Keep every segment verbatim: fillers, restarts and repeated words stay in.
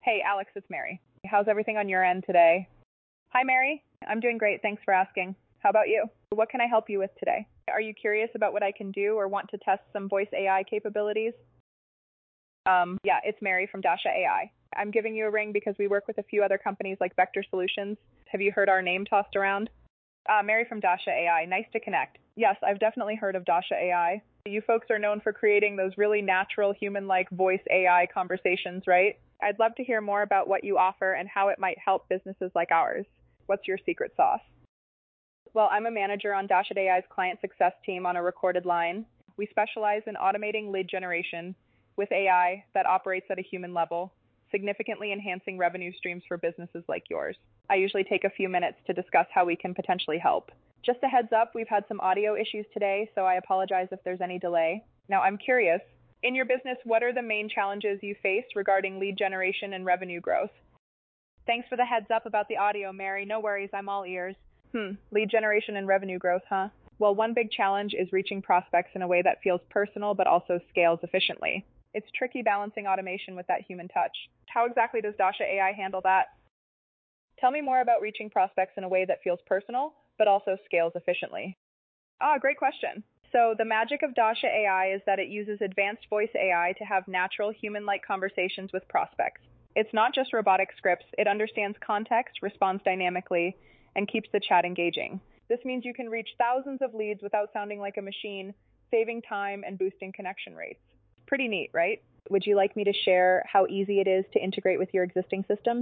Hey, Alex, it's Mary. How's everything on your end today? Hi, Mary. I'm doing great. Thanks for asking. How about you? What can I help you with today? Are you curious about what I can do or want to test some voice A I capabilities? Um, yeah, it's Mary from Dasha A I. I'm giving you a ring because we work with a few other companies like Vector Solutions. Have you heard our name tossed around? Uh, Mary from Dasha A I. Nice to connect. Yes, I've definitely heard of Dasha A I. You folks are known for creating those really natural, human-like voice A I conversations, right? I'd love to hear more about what you offer and how it might help businesses like ours. What's your secret sauce? Well, I'm a manager on Dasha A I's client success team on a recorded line. We specialize in automating lead generation with A I that operates at a human level, significantly enhancing revenue streams for businesses like yours. I usually take a few minutes to discuss how we can potentially help. Just a heads up, we've had some audio issues today, so I apologize if there's any delay. Now, I'm curious, in your business, what are the main challenges you face regarding lead generation and revenue growth? Thanks for the heads up about the audio, Mary. No worries, I'm all ears. Hmm, lead generation and revenue growth, huh? Well, one big challenge is reaching prospects in a way that feels personal but also scales efficiently. It's tricky balancing automation with that human touch. How exactly does Dasha A I handle that? Tell me more about reaching prospects in a way that feels personal but also scales efficiently. Ah, great question. So the magic of Dasha A I is that it uses advanced voice A I to have natural human-like conversations with prospects. It's not just robotic scripts. It understands context, responds dynamically, and keeps the chat engaging. This means you can reach thousands of leads without sounding like a machine, saving time and boosting connection rates. Pretty neat, right? Would you like me to share how easy it is to integrate with your existing systems?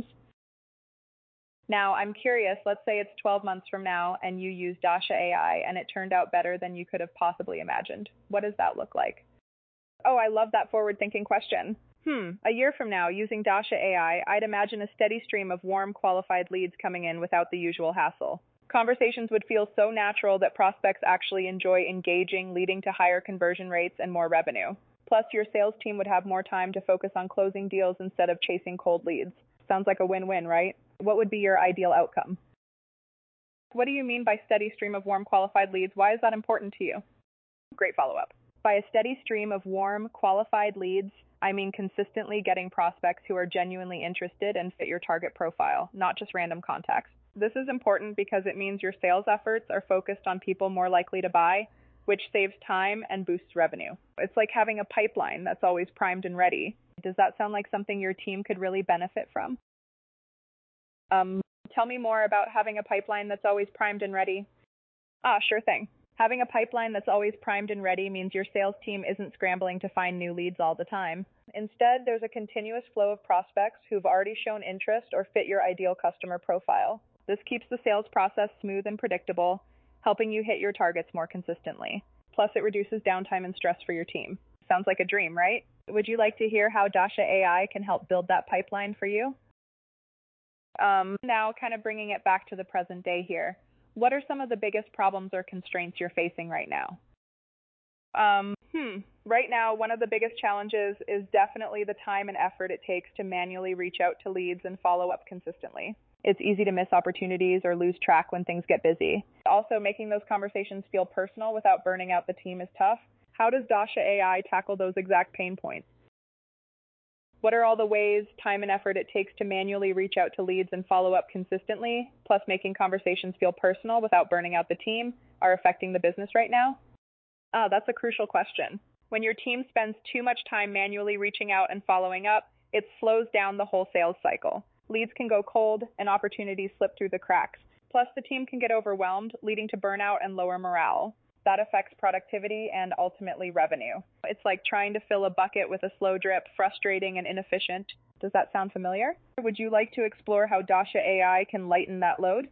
Now, I'm curious, let's say it's twelve months from now and you use Dasha A I and it turned out better than you could have possibly imagined. What does that look like? Oh, I love that forward-thinking question. Hmm, a year from now, using Dasha A I, I'd imagine a steady stream of warm, qualified leads coming in without the usual hassle. Conversations would feel so natural that prospects actually enjoy engaging, leading to higher conversion rates and more revenue. Plus, your sales team would have more time to focus on closing deals instead of chasing cold leads. Sounds like a win-win, right? What would be your ideal outcome? What do you mean by steady stream of warm, qualified leads? Why is that important to you? Great follow-up. By a steady stream of warm, qualified leads, I mean consistently getting prospects who are genuinely interested and fit your target profile, not just random contacts. This is important because it means your sales efforts are focused on people more likely to buy, which saves time and boosts revenue. It's like having a pipeline that's always primed and ready. Does that sound like something your team could really benefit from? Um, tell me more about having a pipeline that's always primed and ready. Ah, sure thing. Having a pipeline that's always primed and ready means your sales team isn't scrambling to find new leads all the time. Instead, there's a continuous flow of prospects who've already shown interest or fit your ideal customer profile. This keeps the sales process smooth and predictable, helping you hit your targets more consistently. Plus, it reduces downtime and stress for your team. Sounds like a dream, right? Would you like to hear how Dasha A I can help build that pipeline for you? Um, now, kind of bringing it back to the present day here, what are some of the biggest problems or constraints you're facing right now? Um, hmm. Right now, one of the biggest challenges is definitely the time and effort it takes to manually reach out to leads and follow up consistently. It's easy to miss opportunities or lose track when things get busy. Also, making those conversations feel personal without burning out the team is tough. How does Dasha A I tackle those exact pain points? What are all the ways, time, and effort it takes to manually reach out to leads and follow up consistently, plus making conversations feel personal without burning out the team, are affecting the business right now? Ah, that's a crucial question. When your team spends too much time manually reaching out and following up, it slows down the whole sales cycle. Leads can go cold and opportunities slip through the cracks. Plus, the team can get overwhelmed, leading to burnout and lower morale. That affects productivity and ultimately revenue. It's like trying to fill a bucket with a slow drip, frustrating and inefficient. Does that sound familiar? Would you like to explore how Dasha A I can lighten that load?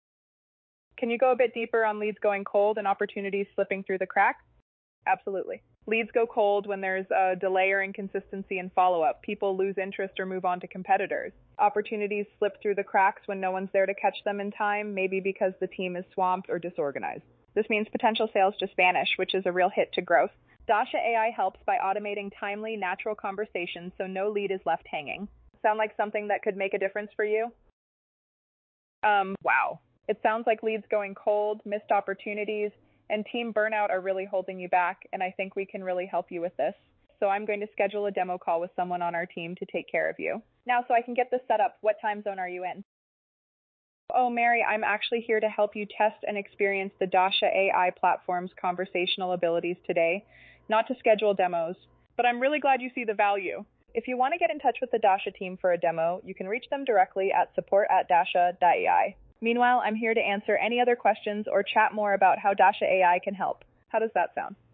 Can you go a bit deeper on leads going cold and opportunities slipping through the cracks? Absolutely. Leads go cold when there's a delay or inconsistency in follow-up. People lose interest or move on to competitors. Opportunities slip through the cracks when no one's there to catch them in time, maybe because the team is swamped or disorganized. This means potential sales just vanish, which is a real hit to growth. Dasha A I helps by automating timely, natural conversations so no lead is left hanging. Sound like something that could make a difference for you? Um, wow. It sounds like leads going cold, missed opportunities, and team burnout are really holding you back, and I think we can really help you with this. so I'm going to schedule a demo call with someone on our team to take care of you. Now, so I can get this set up, what time zone are you in? Oh, Mary, I'm actually here to help you test and experience the Dasha A I platform's conversational abilities today, not to schedule demos. But I'm really glad you see the value. If you want to get in touch with the Dasha team for a demo, you can reach them directly at support at dasha dot A I. Meanwhile, I'm here to answer any other questions or chat more about how Dasha A I can help. How does that sound?